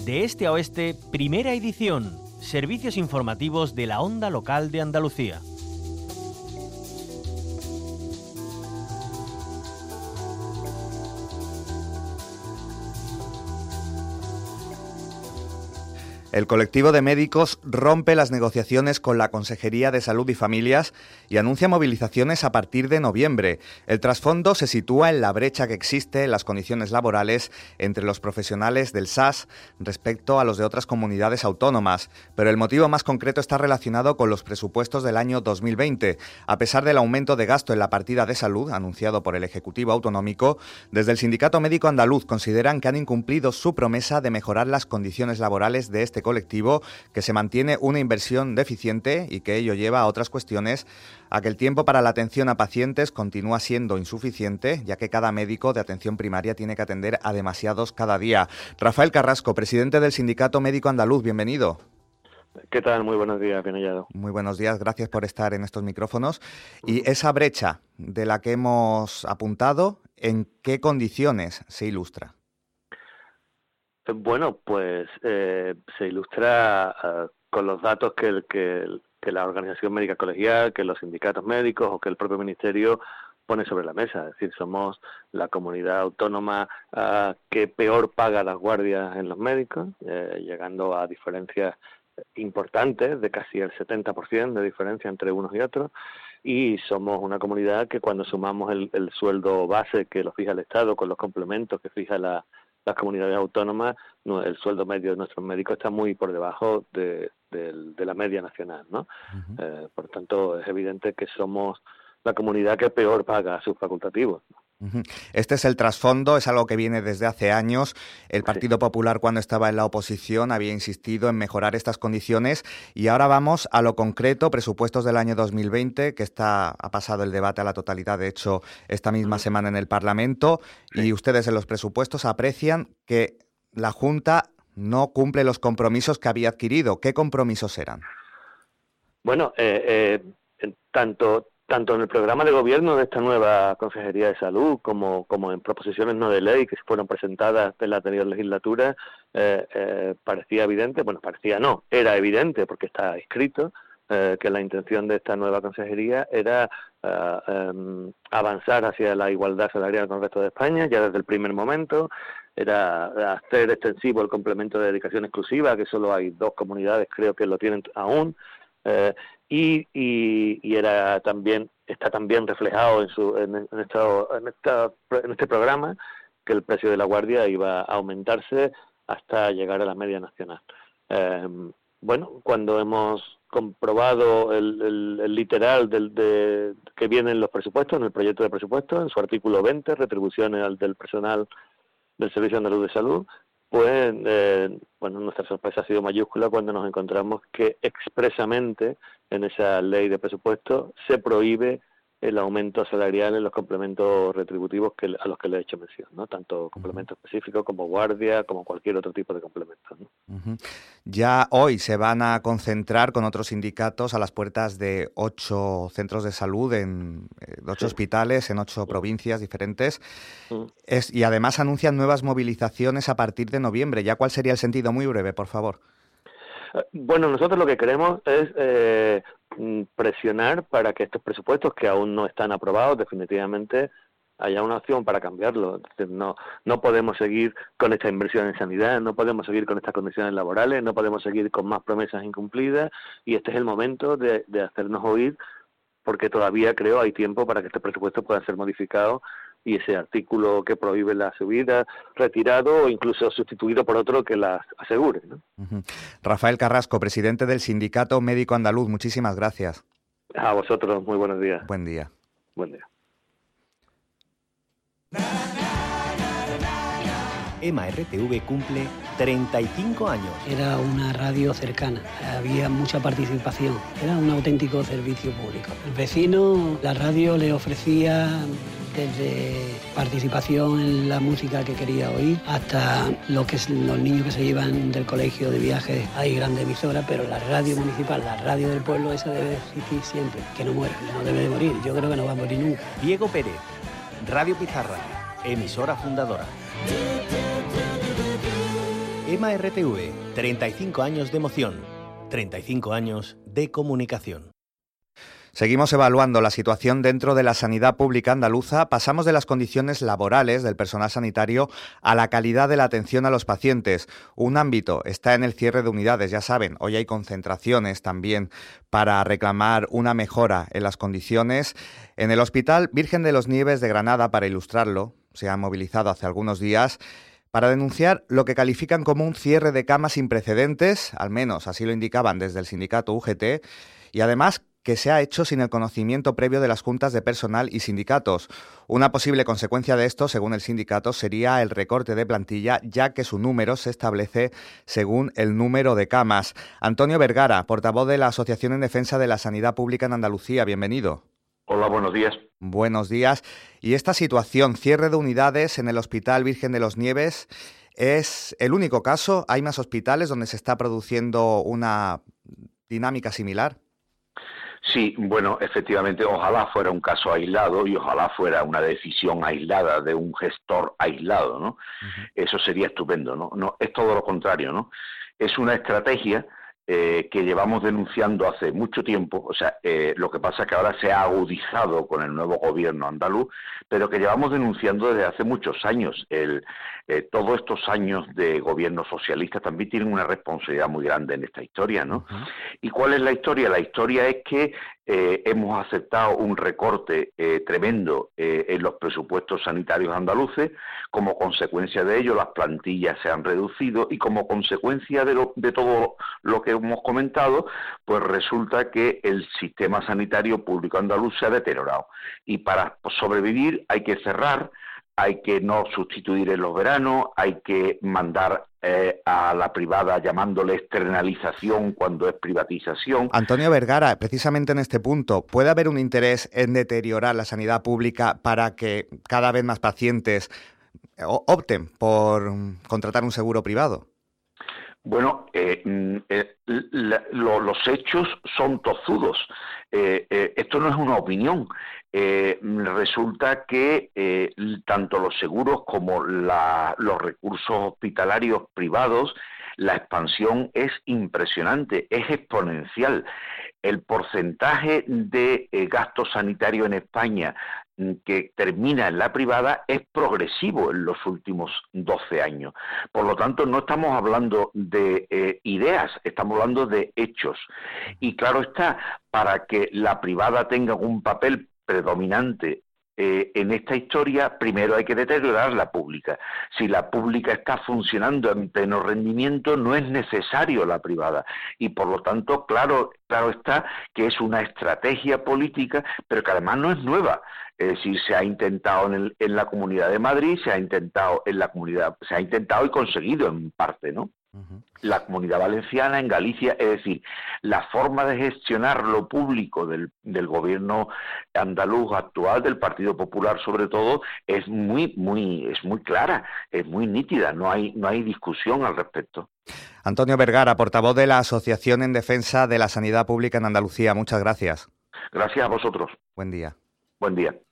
De este a oeste, primera edición. Servicios informativos de la Onda Local de Andalucía. El colectivo de médicos rompe las negociaciones con la Consejería de Salud y Familias y anuncia movilizaciones a partir de noviembre. El trasfondo se sitúa en la brecha que existe en las condiciones laborales entre los profesionales del SAS respecto a los de otras comunidades autónomas, pero el motivo más concreto está relacionado con los presupuestos del año 2020. A pesar del aumento de gasto en la partida de salud anunciado por el Ejecutivo Autonómico, desde el Sindicato Médico Andaluz consideran que han incumplido su promesa de mejorar las condiciones laborales de este colectivo, que se mantiene una inversión deficiente y que ello lleva a otras cuestiones, a que el tiempo para la atención a pacientes continúa siendo insuficiente, ya que cada médico de atención primaria tiene que atender a demasiados cada día. Rafael Carrasco, presidente del Sindicato Médico Andaluz, bienvenido. ¿Qué tal? Muy buenos días, bien hallado. Muy buenos días, gracias por estar en estos micrófonos. Y esa brecha de la que hemos apuntado, ¿en qué condiciones se ilustra? Bueno, pues se ilustra con los datos que la Organización Médica Colegial, que los sindicatos médicos o que el propio Ministerio pone sobre la mesa. Es decir, somos la comunidad autónoma que peor paga las guardias en los médicos, llegando a diferencias importantes de casi el 70% de diferencia entre unos y otros. Y somos una comunidad que cuando sumamos el sueldo base que lo fija el Estado con los complementos que fija las comunidades autónomas, el sueldo medio de nuestros médicos está muy por debajo de la media nacional, ¿no? Uh-huh. Por tanto, es evidente que somos la comunidad que peor paga a sus facultativos. Uh-huh. Este es el trasfondo, es algo que viene desde hace años. El Partido Popular, cuando estaba en la oposición, había insistido en mejorar estas condiciones y ahora vamos a lo concreto, presupuestos del año 2020, que ha pasado el debate a la totalidad, de hecho, esta misma semana en el Parlamento, y ustedes en los presupuestos aprecian que la Junta no cumple los compromisos que había adquirido. ¿Qué compromisos eran? Bueno, tanto en el programa de gobierno de esta nueva Consejería de Salud como en proposiciones no de ley que se fueron presentadas en la anterior legislatura, parecía evidente, era evidente porque está escrito, que la intención de esta nueva consejería era avanzar hacia la igualdad salarial con el resto de España ya desde el primer momento, era hacer extensivo el complemento de dedicación exclusiva, que solo hay 2 comunidades creo que lo tienen aún, y está también reflejado en este programa que el precio de la guardia iba a aumentarse hasta llegar a la media nacional. Cuando hemos comprobado el literal que viene en los presupuestos, en el proyecto de presupuesto, en su artículo 20, retribuciones del personal del Servicio Andaluz de Salud, pues nuestra sorpresa ha sido mayúscula cuando nos encontramos que expresamente en esa ley de presupuesto se prohíbe el aumento salarial en los complementos retributivos a los que le he hecho mención, ¿no? Tanto complemento específico como guardia, como cualquier otro tipo de complemento, ¿no? Uh-huh. Ya hoy se van a concentrar con otros sindicatos a las puertas de 8 centros de salud, de 8 hospitales, en 8 provincias diferentes. Y además anuncian nuevas movilizaciones a partir de noviembre. ¿Ya cuál sería el sentido? Muy breve, por favor. Bueno, nosotros lo que queremos es presionar para que estos presupuestos, que aún no están aprobados definitivamente, haya una opción para cambiarlo. Es decir, no podemos seguir con esta inversión en sanidad, no podemos seguir con estas condiciones laborales, no podemos seguir con más promesas incumplidas, y este es el momento de hacernos oír, porque todavía creo hay tiempo para que este presupuesto pueda ser modificado y ese artículo que prohíbe la subida retirado o incluso sustituido por otro que las asegure, ¿no? Uh-huh. Rafael Carrasco, presidente del Sindicato Médico Andaluz, muchísimas gracias. A vosotros, muy buenos días. Buen día. Buen día. EMA-RTV cumple 35 años. Era una radio cercana, había mucha participación, era un auténtico servicio público. El vecino, la radio le ofrecía desde participación en la música que quería oír hasta los niños que se llevan del colegio de viajes. Hay grandes emisoras, pero la radio municipal, la radio del pueblo, esa debe existir siempre, que no muera, no debe de morir. Yo creo que no va a morir nunca. Diego Pérez, Radio Pizarra, emisora fundadora. EMA RTV, 35 años de emoción, 35 años de comunicación. Seguimos evaluando la situación dentro de la sanidad pública andaluza. Pasamos de las condiciones laborales del personal sanitario a la calidad de la atención a los pacientes. Un ámbito está en el cierre de unidades, ya saben, hoy hay concentraciones también para reclamar una mejora en las condiciones. En el Hospital Virgen de los Nieves de Granada, para ilustrarlo, se han movilizado hace algunos días para denunciar lo que califican como un cierre de camas sin precedentes, al menos así lo indicaban desde el sindicato UGT, y además que se ha hecho sin el conocimiento previo de las juntas de personal y sindicatos. Una posible consecuencia de esto, según el sindicato, sería el recorte de plantilla, ya que su número se establece según el número de camas. Antonio Vergara, portavoz de la Asociación en Defensa de la Sanidad Pública en Andalucía, bienvenido. Hola, buenos días. Buenos días. Y esta situación, cierre de unidades en el Hospital Virgen de los Nieves, ¿es el único caso? ¿Hay más hospitales donde se está produciendo una dinámica similar? Sí, bueno, efectivamente, ojalá fuera un caso aislado y ojalá fuera una decisión aislada de un gestor aislado, ¿no? Uh-huh. Eso sería estupendo, ¿no? No, es todo lo contrario, ¿no? Es una estrategia que llevamos denunciando hace mucho tiempo, o sea, lo que pasa es que ahora se ha agudizado con el nuevo gobierno andaluz, pero que llevamos denunciando desde hace muchos años. Todos estos años de gobierno socialista también tienen una responsabilidad muy grande en esta historia, ¿no? Uh-huh. ¿Y cuál es la historia? La historia es que hemos aceptado un recorte tremendo en los presupuestos sanitarios andaluces. Como consecuencia de ello, las plantillas se han reducido y como consecuencia de todo lo que hemos comentado, pues resulta que el sistema sanitario público andaluz se ha deteriorado. Y para sobrevivir hay que cerrar, hay que no sustituir en los veranos, hay que mandar a la privada llamándole externalización cuando es privatización. Antonio Vergara, precisamente en este punto, ¿puede haber un interés en deteriorar la sanidad pública para que cada vez más pacientes opten por contratar un seguro privado? Bueno, los hechos son tozudos. Esto no es una opinión. Resulta que tanto los seguros como los recursos hospitalarios privados, la expansión es impresionante, es exponencial. El porcentaje de gasto sanitario en España que termina en la privada es progresivo en los últimos 12 años. Por lo tanto, no estamos hablando de ideas, estamos hablando de hechos. Y claro está, para que la privada tenga un papel predominante en esta historia, primero hay que deteriorar la pública. Si la pública está funcionando en pleno rendimiento, no es necesario la privada. Y por lo tanto, claro está que es una estrategia política, pero que además no es nueva. Es decir, se ha intentado en la Comunidad de Madrid, se ha intentado y conseguido en parte, ¿no? Uh-huh. La Comunidad Valenciana, en Galicia, es decir, la forma de gestionar lo público del gobierno andaluz actual, del Partido Popular sobre todo, es muy clara, es muy nítida, no hay discusión al respecto. Antonio Vergara, portavoz de la Asociación en Defensa de la Sanidad Pública en Andalucía, muchas gracias. Gracias a vosotros. Buen día. Buen día.